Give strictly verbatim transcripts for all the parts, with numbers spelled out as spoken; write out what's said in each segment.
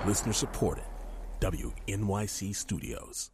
Listener supported. W N Y C Studios.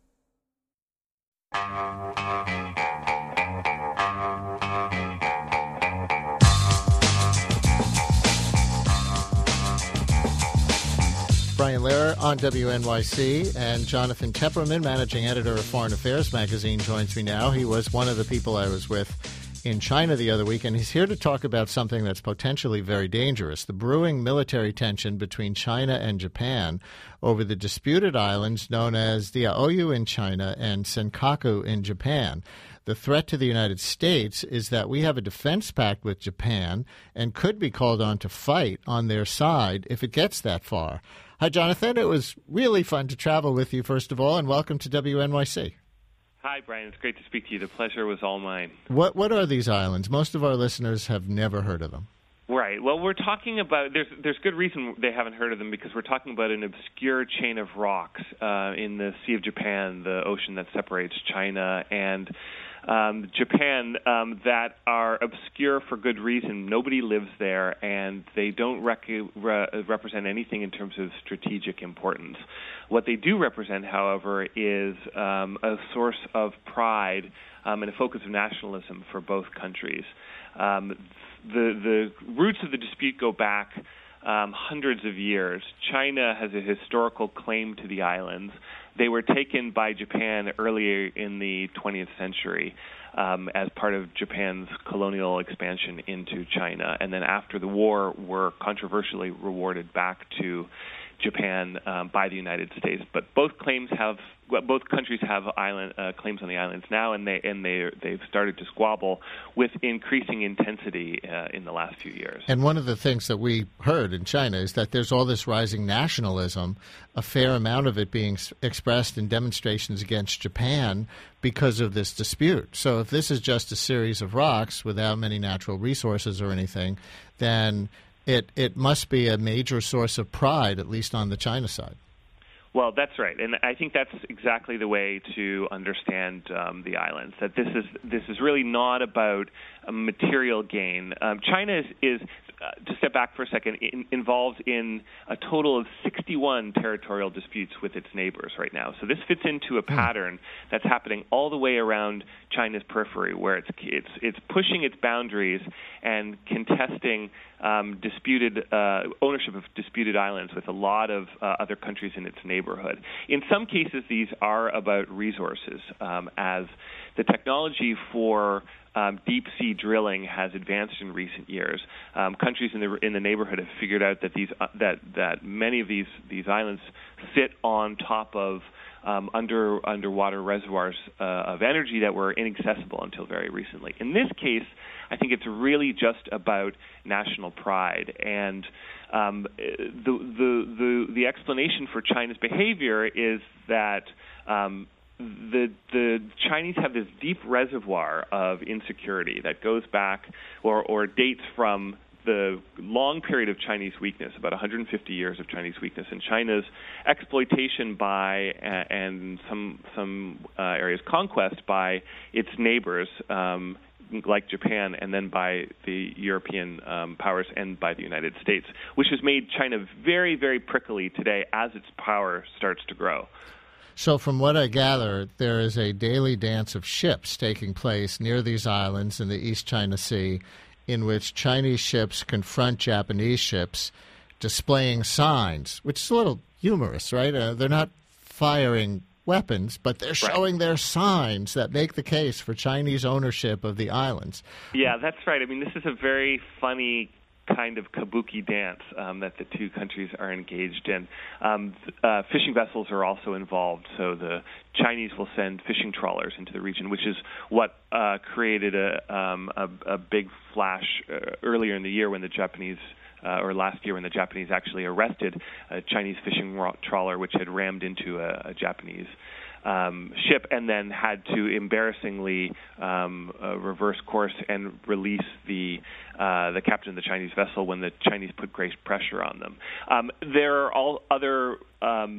Brian Lehrer on W N Y C, and Jonathan Tepperman, managing editor of Foreign Affairs magazine, joins me now. He was one of the people I was with in China the other week, and he's here to talk about something that's potentially very dangerous, the brewing military tension between China and Japan over the disputed islands known as Diaoyu in China and Senkaku in Japan. The threat to the United States is that we have a defense pact with Japan and could be called on to fight on their side if it gets that far. Hi, Jonathan. It was really fun to travel with you, first of all, and welcome to W N Y C. Hi, Brian. It's great to speak to you. The pleasure was all mine. What What are these islands? Most of our listeners have never heard of them. Right. Well, we're talking about, there's there's good reason they haven't heard of them, because we're talking about an obscure chain of rocks uh, in the Sea of Japan, the ocean that separates China and um, Japan, um, that are obscure for good reason. Nobody lives there, and they don't rec- re- represent anything in terms of strategic importance. What they do represent, however, is um, a source of pride um, and a focus of nationalism for both countries. Um, the the roots of the dispute go back um, hundreds of years. China has a historical claim to the islands. They were taken by Japan earlier in the twentieth century um, as part of Japan's colonial expansion into China, and then after the war were controversially rewarded back to Japan um, by the United States. But both claims have, well, both countries have island uh, claims on the islands now, and they and they they've started to squabble with increasing intensity uh, in the last few years. And one of the things that we heard in China is that there's all this rising nationalism, a fair amount of it being s- expressed in demonstrations against Japan because of this dispute. So if this is just a series of rocks without many natural resources or anything, then It it must be a major source of pride, at least on the China side. Well, that's right, and I think that's exactly the way to understand um, the islands. That this is this is really not about a material gain. Um, China is, is uh, to step back for a second, in, involved in a total of sixty-one territorial disputes with its neighbors right now. So this fits into a pattern that's happening all the way around China's periphery, where it's it's it's pushing its boundaries and contesting um, disputed uh, ownership of disputed islands with a lot of uh, other countries in its neighborhood. In some cases, these are about resources, um, as the technology for Um, deep sea drilling has advanced in recent years. Um, countries in the in the neighborhood have figured out that these uh, that that many of these these islands sit on top of um, under underwater reservoirs uh, of energy that were inaccessible until very recently. In this case, I think it's really just about national pride, and um, the, the the the explanation for China's behavior is that Um, The the Chinese have this deep reservoir of insecurity that goes back or, or dates from the long period of Chinese weakness, about one hundred fifty years of Chinese weakness, and China's exploitation by uh, and some some uh, areas conquest by its neighbors, um, like Japan, and then by the European um, powers and by the United States, which has made China very, very prickly today as its power starts to grow. So from what I gather, there is a daily dance of ships taking place near these islands in the East China Sea, in which Chinese ships confront Japanese ships displaying signs, which is a little humorous, right? Uh, they're not firing weapons, but they're showing right. their signs that make the case for Chinese ownership of the islands. Yeah, that's right. I mean, this is a very funny kind of kabuki dance um, that the two countries are engaged in. Um, uh, fishing vessels are also involved, so the Chinese will send fishing trawlers into the region, which is what uh, created a, um, a, a big flash uh, earlier in the year when the Japanese Uh, or last year when the Japanese actually arrested a Chinese fishing trawler which had rammed into a, a Japanese um, ship and then had to embarrassingly um, uh, reverse course and release the uh, the captain of the Chinese vessel when the Chinese put great pressure on them. Um, there are all other um,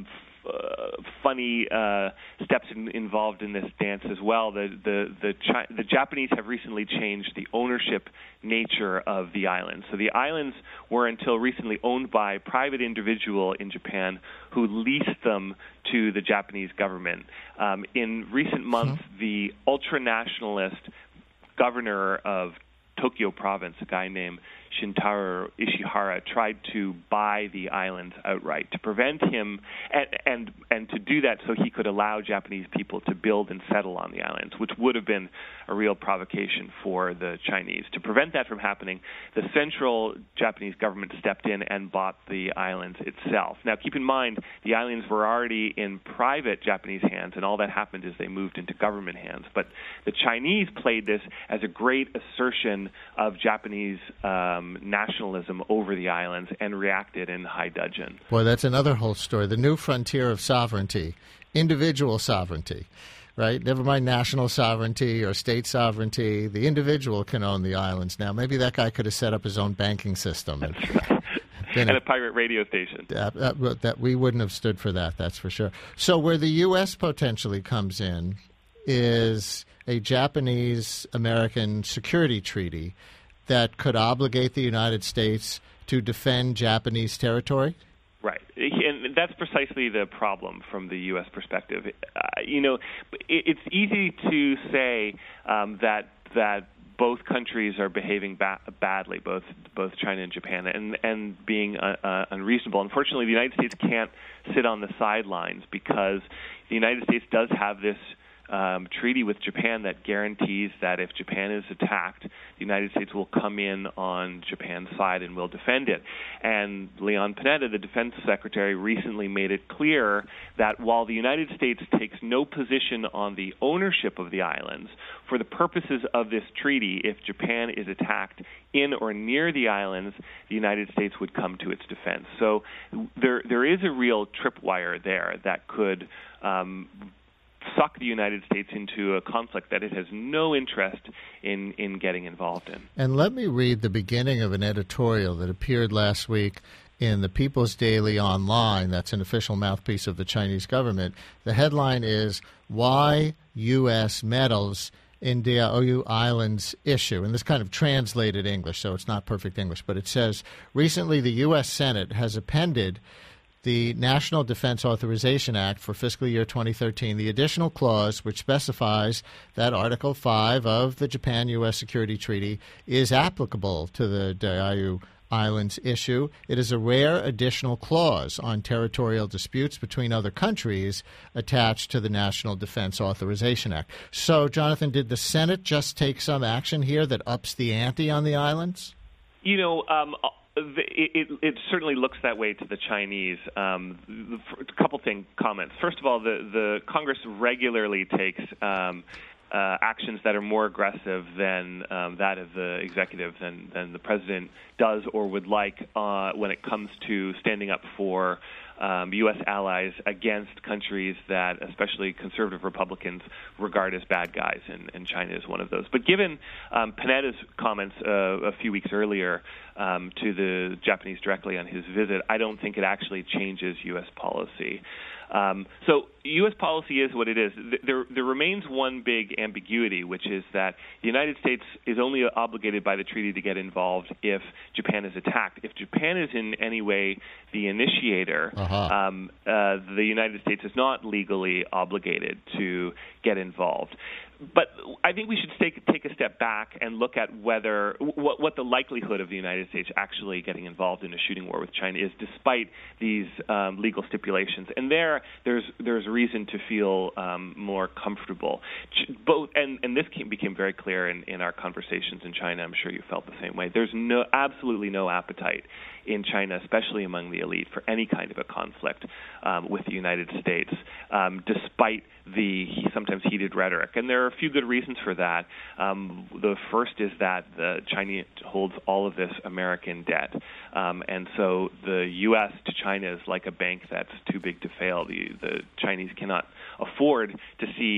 uh, funny uh, steps in, involved in this dance as well. The the the, Chi- the Japanese have recently changed the ownership nature of the islands. So the islands were until recently owned by a private individual in Japan who leased them to the Japanese government. Um, in recent months, mm-hmm. the ultra-nationalist governor of Tokyo province, a guy named Shintaro Ishihara, tried to buy the islands outright to prevent him and, and and to do that so he could allow Japanese people to build and settle on the islands, which would have been a real provocation for the Chinese. To prevent that from happening, the central Japanese government stepped in and bought the islands itself. Now, keep in mind, the islands were already in private Japanese hands, and all that happened is they moved into government hands. But the Chinese played this as a great assertion of Japanese um, nationalism over the islands and reacted in high dudgeon. Boy, that's another whole story. The new frontier of sovereignty, individual sovereignty, right? Never mind national sovereignty or state sovereignty. The individual can own the islands now. Maybe that guy could have set up his own banking system. That's and, right. And a pirate radio station. Uh, uh, that we wouldn't have stood for that, that's for sure. So where the U S potentially comes in is a Japanese-American security treaty that could obligate the United States to defend Japanese territory? Right. And that's precisely the problem from the U S perspective. Uh, you know, it's easy to say um, that that both countries are behaving ba- badly, both both China and Japan, and, and being uh, uh, unreasonable. Unfortunately, the United States can't sit on the sidelines because the United States does have this Um, treaty with Japan that guarantees that if Japan is attacked, the United States will come in on Japan's side and will defend it. And Leon Panetta, the defense secretary, recently made it clear that while the United States takes no position on the ownership of the islands, for the purposes of this treaty, if Japan is attacked in or near the islands, the United States would come to its defense. So there there is a real tripwire there that could um, suck the United States into a conflict that it has no interest in, in getting involved in. And let me read the beginning of an editorial that appeared last week in the People's Daily Online. That's an official mouthpiece of the Chinese government. The headline is, Why U S Meddles in Diaoyu Islands Issue. And this kind of translated English, so it's not perfect English, but it says, recently the U S Senate has appended the National Defense Authorization Act for fiscal year twenty thirteen, the additional clause which specifies that Article five of the Japan-U S Security Treaty is applicable to the Diaoyu Islands issue. It is a rare additional clause on territorial disputes between other countries attached to the National Defense Authorization Act. So, Jonathan, did the Senate just take some action here that ups the ante on the islands? You know, um, It, it, it certainly looks that way to the Chinese. Um, a couple thing comments. First of all, the, the Congress regularly takes um, uh, actions that are more aggressive than um, that of the executive, than, than the president does or would like uh, when it comes to standing up for Um, U S allies against countries that, especially conservative Republicans, regard as bad guys, and, and China is one of those. But given um, Panetta's comments uh, a few weeks earlier um, to the Japanese directly on his visit, I don't think it actually changes U S policy. Um, so U S policy is what it is. There, there remains one big ambiguity, which is that the United States is only obligated by the treaty to get involved if Japan is attacked. If Japan is in any way the initiator, uh-huh. um, uh, the United States is not legally obligated to get involved. But I think we should take, take a step back and look at whether what, what the likelihood of the United States actually getting involved in a shooting war with China is, despite these um, legal stipulations. And there, there's there's reason to feel um, more comfortable. Both, and, and this came, became very clear in, in our conversations in China. I'm sure you felt the same way. There's no absolutely no appetite in China, especially among the elite, for any kind of a conflict um, with the United States, um, despite the sometimes heated rhetoric. And there are a few good reasons for that. Um, the first is that the China holds all of this American debt. Um, and so the U S to China is like a bank that's too big to fail. The, the Chinese cannot afford to see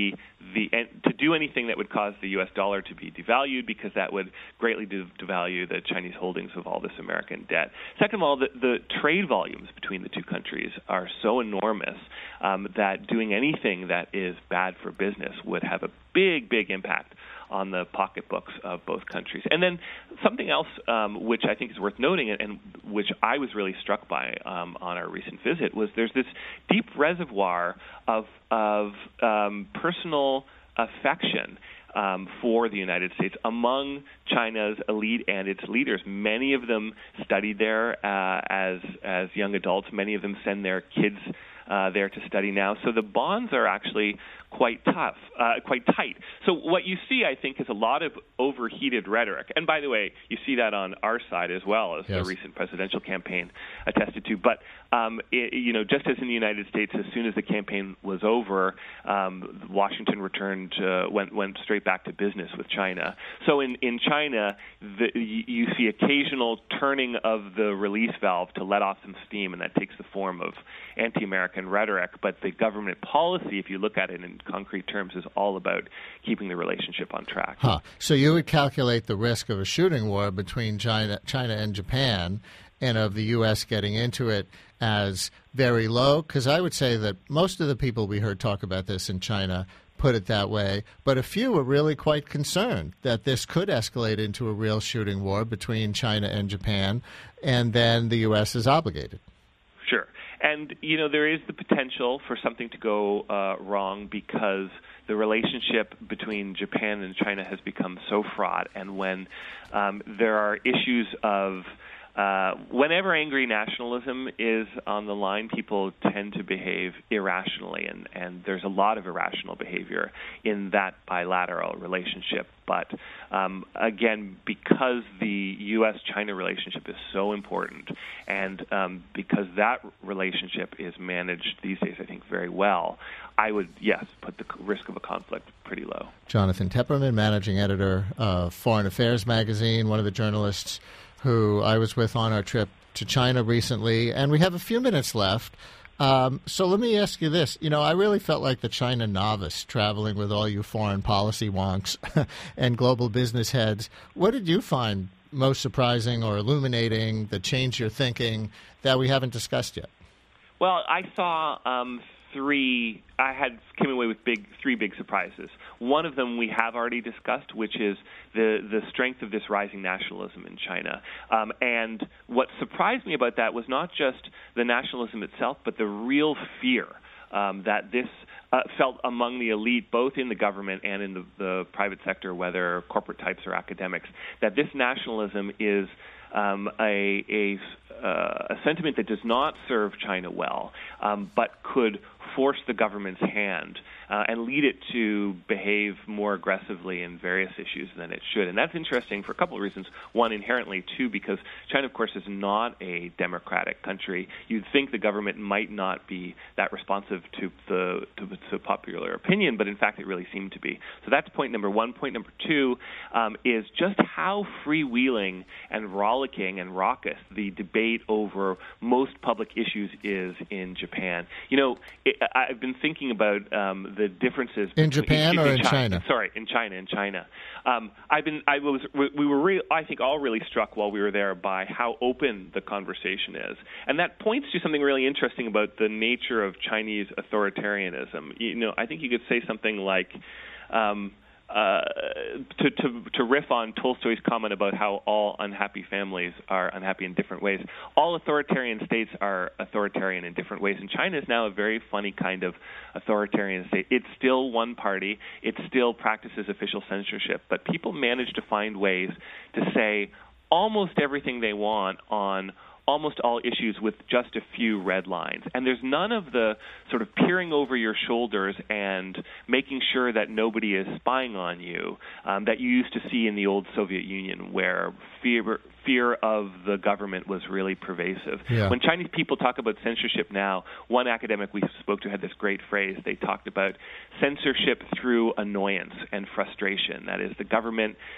the and to do anything that would cause the U S dollar to be devalued, because that would greatly de- devalue the Chinese holdings of all this American debt. Second of all, the, the trade volumes between the two countries are so enormous um, that doing anything that is bad for business would have a big, big impact on the pocketbooks of both countries. And then something else um, which I think is worth noting, and, and which I was really struck by um, on our recent visit, was there's this deep reservoir of, of um, personal affection Um, for the United States among China's elite and its leaders. Many of them studied there uh, as as young adults. Many of them send their kids uh, there to study now. So the bonds are actually quite tough, uh, quite tight. So what you see, I think, is a lot of overheated rhetoric. And by the way, you see that on our side as well, as yes. the recent presidential campaign attested to. But um, it, you know, just as in the United States, as soon as the campaign was over, um, Washington returned, uh, went went straight back to business with China. So in in China, the, you see occasional turning of the release valve to let off some steam, and that takes the form of anti-American rhetoric. But the government policy, if you look at it in concrete terms, is all about keeping the relationship on track. Huh. So you would calculate the risk of a shooting war between China, China and Japan, and of the U S getting into it as very low? Because I would say that most of the people we heard talk about this in China put it that way, but a few were really quite concerned that this could escalate into a real shooting war between China and Japan, and then the U S is obligated. Sure. And, you know, there is the potential for something to go uh, wrong, because the relationship between Japan and China has become so fraught. And when um, there are issues of Uh, whenever angry nationalism is on the line, people tend to behave irrationally, and, and there's a lot of irrational behavior in that bilateral relationship. But um, again, because the U S China relationship is so important, and um, because that relationship is managed these days, I think, very well, I would, yes, put the risk of a conflict pretty low. Jonathan Tepperman, managing editor of Foreign Affairs magazine, one of the journalists who I was with on our trip to China recently, and we have a few minutes left. Um, so let me ask you this. You know, I really felt like the China novice traveling with all you foreign policy wonks and global business heads. What did you find most surprising or illuminating that changed your thinking that we haven't discussed yet? Well, I saw um, three, I had came away with big three big surprises. One of them we have already discussed, which is the, the strength of this rising nationalism in China. Um, and what surprised me about that was not just the nationalism itself, but the real fear um, that this uh, felt among the elite, both in the government and in the, the private sector, whether corporate types or academics, that this nationalism is Um, a, a, uh, a sentiment that does not serve China well, um, but could force the government's hand uh, and lead it to behave more aggressively in various issues than it should. And that's interesting for a couple of reasons. One, inherently, two, because China, of course, is not a democratic country. You'd think the government might not be that responsive to the to, to popular opinion, but in fact it really seemed to be. So that's point number one. Point number two um, is just how freewheeling and rollicking and raucous the debate over most public issues is in Japan. You know, it, I've been thinking about um, the differences in Japan or in China. China. Sorry, in China. In China, um, I've been. I was. We were. Really, I think all really struck while we were there by how open the conversation is, and that points to something really interesting about the nature of Chinese authoritarianism. You know, I think you could say something like. Um, Uh, to, to, to riff on Tolstoy's comment about how all unhappy families are unhappy in different ways. All authoritarian states are authoritarian in different ways, and China is now a very funny kind of authoritarian state. It's still one party. It still practices official censorship, but people manage to find ways to say almost everything they want on almost all issues with just a few red lines. And there's none of the sort of peering over your shoulders and making sure that nobody is spying on you um, that you used to see in the old Soviet Union, where fear fear of the government was really pervasive. Yeah. When Chinese people talk about censorship now, one academic we spoke to had this great phrase. They talked about censorship through annoyance and frustration. That is, the government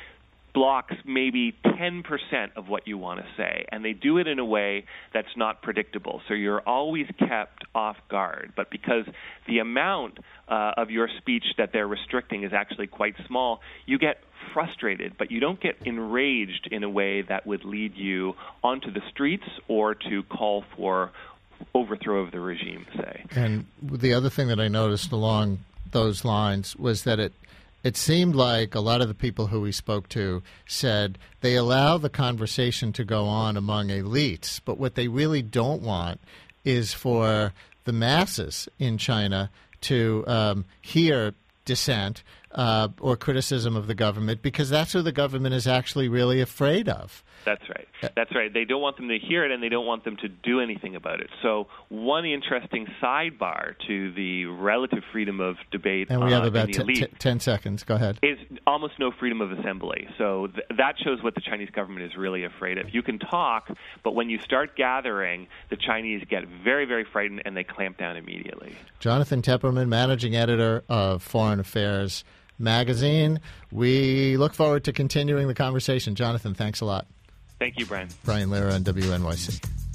blocks maybe ten percent of what you want to say, and they do it in a way that's not predictable. So you're always kept off guard. But because the amount uh, of your speech that they're restricting is actually quite small, you get frustrated, but you don't get enraged in a way that would lead you onto the streets or to call for overthrow of the regime, say. And the other thing that I noticed along those lines was that it It seemed like a lot of the people who we spoke to said they allow the conversation to go on among elites, but what they really don't want is for the masses in China to um, hear dissent uh, or criticism of the government, because that's who the government is actually really afraid of. That's right. That's right. They don't want them to hear it, and they don't want them to do anything about it. So one interesting sidebar to the relative freedom of debate and we have uh, about in the t- elite t- ten seconds. Go ahead. Is almost no freedom of assembly. So th- that shows what the Chinese government is really afraid of. You can talk, but when you start gathering, the Chinese get very, very frightened, and they clamp down immediately. Jonathan Tepperman, managing editor of Foreign Affairs magazine. We look forward to continuing the conversation. Jonathan, thanks a lot. Thank you, Brian. Brian Lehrer on W N Y C.